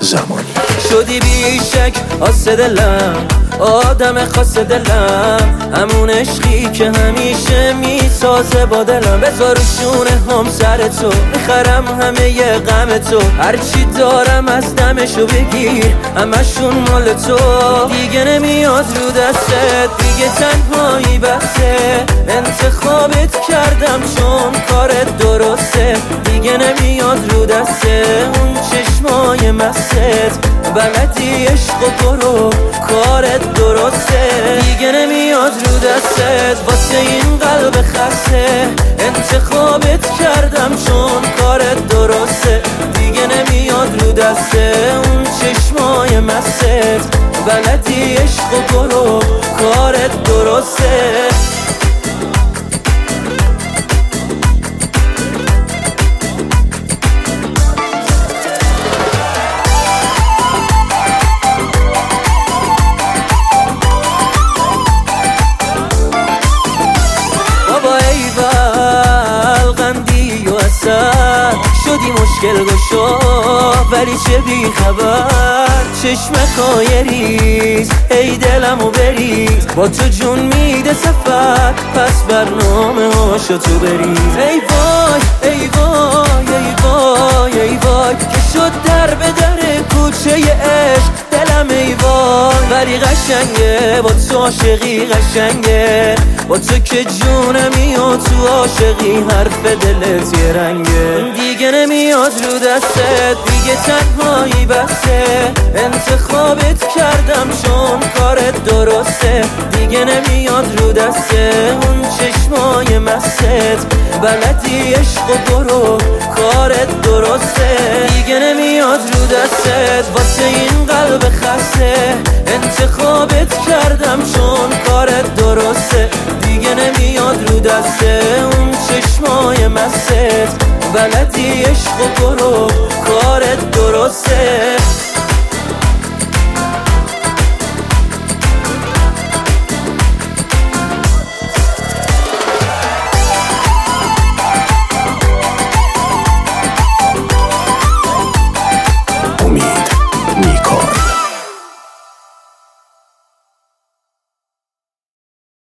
زمانی. شدی بیشک آسه دلم، آدم خاص دلم، همون عشقی که همیشه میسازه با دلم. بذار شونه هم سر تو، میخرم همه ی غم تو، هرچی دارم از دمشو بگیر، همشون مال تو. دیگه نمیاد رو دستت، دیگه تنهایی بسه، انتخابت کردم چون کارت درسته. دیگه نمیاد رو دسته اون چشمای مست، بلدی عشق و برو کارت درسته. دیگه نمیاد رو دستت واسه این قلب خسته، انتخابت کردم چون کارت درسته. دیگه نمیاد رو دسته اون چشمای مست، بلدی عشق و برو کارت درسته. شدی مشکل گشا ولی چه بی خبر، چشمکای ریز ای دلمو بریز، با تو جون میده سفر، پس برنامه هاشو تو بریز. ای وای ای وای ای وای ای وای که شد در به در کوچه عشق دلم. ای وای ولی قشنگه با تو عاشقی، قشنگه با تو که جونمی و تو عاشقی، حرف دلت یه رنگه. دیگه نمیاد رو دستت، دیگه تنهایی بسه، انتخابت کردم چون کارت درسته. دیگه نمیاد رو دسته اون چشمای مست، بلدی عشق و برو کارت درسته. دیگه نمیاد رو دستت واسه این قلب خسته، انتخابت کردم چون کارت درسته. دیگه نمیاد رو دسته اون چشمای مست، بلدی عشق و برو کارت درسته.